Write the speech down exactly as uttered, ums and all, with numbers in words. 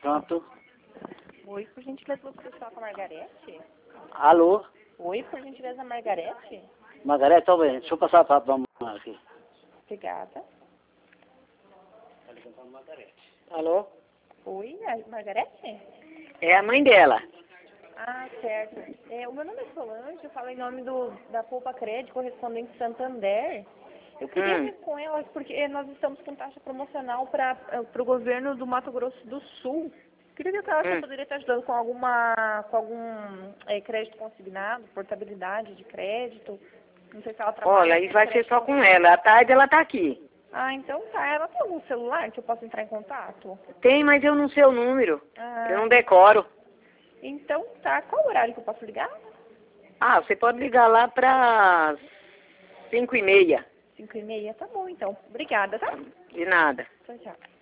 Pronto. Oi, por gentileza, você fala com a Margarete? Alô? Oi, por gentileza, Margarete? Margarete, tá bem. Deixa eu passar a papo pra mamãe aqui. Obrigada. Alô? Oi, a Margarete? É a mãe dela. Ah, certo. É, o meu nome é Solange, eu falo em nome do, da Poupa Crédito, correspondente Santander. Eu queria Hum. ver com elas, porque nós estamos com taxa promocional para o governo do Mato Grosso do Sul. Queria ver com elas se eu Hum. poderia estar ajudando com alguma, com algum é, crédito consignado, portabilidade de crédito. Não sei se ela trabalha. Olha, isso com vai ser crédito só com consignado. ela. À tarde ela tá aqui. Ah, então tá. Ela tem algum celular que eu possa entrar em contato? Tem, mas eu não sei o número. Ah, Eu não decoro. então tá. Qual o horário que eu posso ligar? Ah, você pode ligar lá para cinco e meia. Cinco e meia? Tá bom, então. Obrigada, tá? De nada. Tchau, tchau.